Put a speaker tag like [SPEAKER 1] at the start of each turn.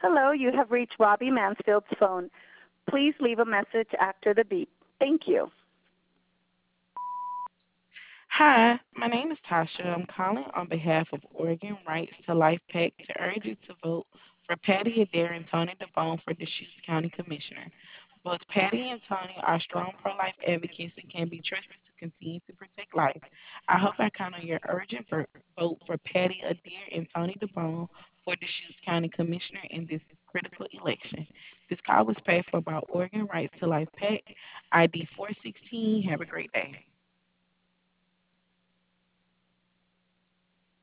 [SPEAKER 1] Hello, you have reached Robbie Mansfield's phone. Please leave a message after the beep. Thank you.
[SPEAKER 2] Hi, my name is Tasha. I'm calling on behalf of Oregon Rights to Life PAC to urge you to vote for Patty Adair and Tony DeBone for Deschutes County Commissioner. Both Patty and Tony are strong pro-life advocates and can be trusted to continue to protect life. I hope I count on your urgent vote for Patty Adair and Tony DeBone for Deschutes County Commissioner in this critical election. This call was paid for by Oregon Rights to Life PAC, ID 416. Have a great day.